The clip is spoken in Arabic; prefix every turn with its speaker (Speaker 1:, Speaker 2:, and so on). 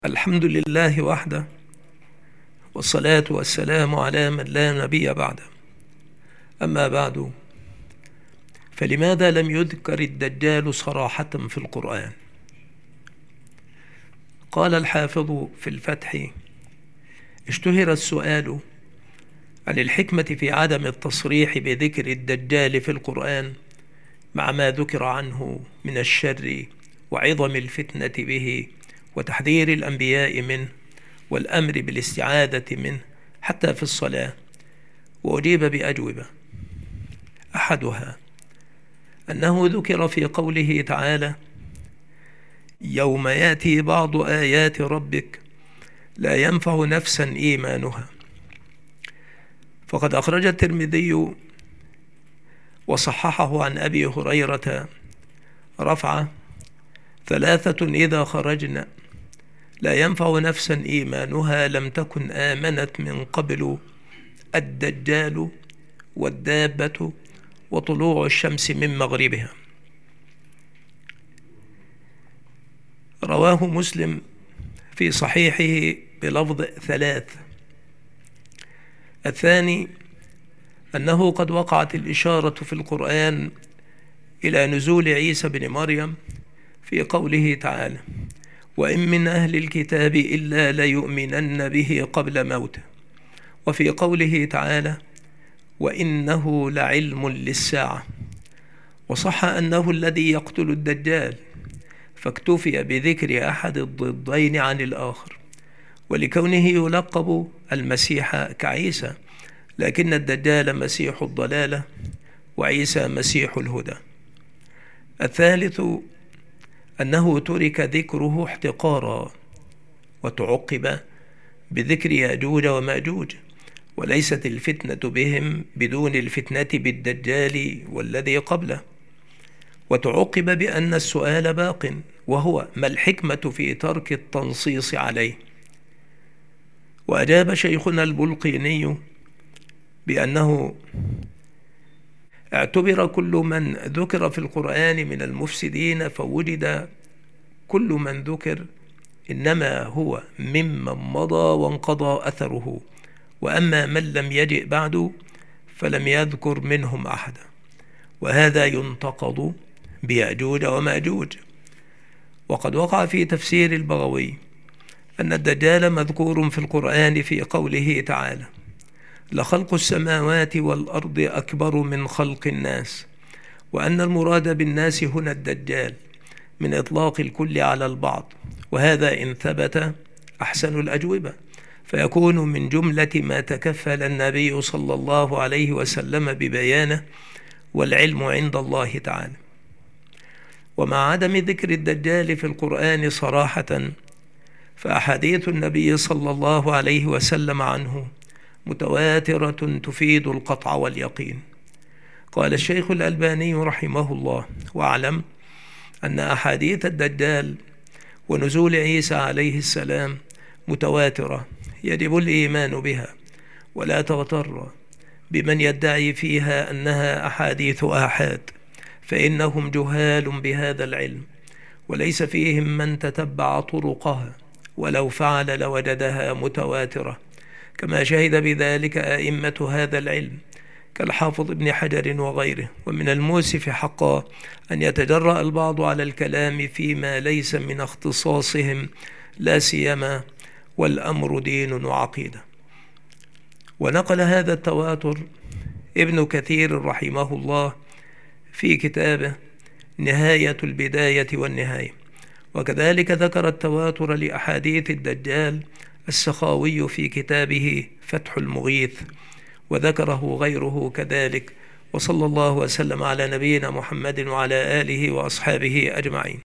Speaker 1: الحمد لله وحده، والصلاة والسلام على من لا نبي بعده. أما بعد، فلماذا لم يذكر الدجال صراحة في القرآن؟ قال الحافظ في الفتح: اشتهر السؤال عن الحكمة في عدم التصريح بذكر الدجال في القرآن مع ما ذكر عنه من الشر وعظم الفتنة به وتحذير الأنبياء منه والأمر بالاستعاذة منه حتى في الصلاة. وأجيب بأجوبة: أحدها أنه ذكر في قوله تعالى: يوم يأتي بعض آيات ربك لا ينفع نفسا إيمانها. فقد أخرج الترمذي وصححه عن أبي هريرة رفعه: ثلاثة إذا خرجنا لا ينفع نفسا إيمانها لم تكن آمنت من قبل: الدجال والدابة وطلوع الشمس من مغربها. رواه مسلم في صحيحه بلفظ ثلاث. الثاني أنه قد وقعت الإشارة في القرآن إلى نزول عيسى بن مريم في قوله تعالى: وإن من أهل الكتاب إلا ليؤمنن به قبل موته، وفي قوله تعالى: وإنه لعلم للساعة. وصح أنه الذي يقتل الدجال، فاكتفي بذكر أحد الضدين عن الآخر، ولكونه يلقب المسيح كعيسى، لكن الدجال مسيح الضلالة وعيسى مسيح الهدى. الثالث أنه ترك ذكره احتقارا وتعقب بذكر يأجوج ومأجوج، وليست الفتنة بهم بدون الفتنة بالدجال والذي قبله. وتعقب بأن السؤال باق، وهو ما الحكمة في ترك التنصيص عليه؟ وأجاب شيخنا البلقيني بأنه اعتبر كل من ذكر في القرآن من المفسدين، فوجد كل من ذكر إنما هو ممن مضى وانقضى أثره، وأما من لم يجئ بعد فلم يذكر منهم أحدا، وهذا ينتقض بيأجوج ومأجوج. وقد وقع في تفسير البغوي أن الدجال مذكور في القرآن في قوله تعالى: لخلق السماوات والأرض أكبر من خلق الناس، وأن المراد بالناس هنا الدجال من إطلاق الكل على البعض، وهذا إن ثبت أحسن الأجوبة، فيكون من جملة ما تكفل النبي صلى الله عليه وسلم ببيانه، والعلم عند الله تعالى. ومع عدم ذكر الدجال في القرآن صراحة، فأحاديث النبي صلى الله عليه وسلم عنه متواترة تفيد القطع واليقين. قال الشيخ الألباني رحمه الله: واعلم أن أحاديث الدجال ونزول عيسى عليه السلام متواترة، يجب الإيمان بها، ولا تغتر بمن يدعي فيها أنها أحاديث آحاد، فإنهم جهال بهذا العلم، وليس فيهم من تتبع طرقها، ولو فعل لوجدها متواترة، كما شهد بذلك أئمة هذا العلم كالحافظ ابن حجر وغيره. ومن المؤسف حقا أن يتجرأ البعض على الكلام فيما ليس من اختصاصهم، لا سيما والأمر دين وعقيدة. ونقل هذا التواتر ابن كثير رحمه الله في كتابه نهاية البداية والنهاية، وكذلك ذكر التواتر لأحاديث الدجال السخاوي في كتابه فتح المغيث، وذكره غيره كذلك. وصلى الله وسلم على نبينا محمد وعلى آله وأصحابه أجمعين.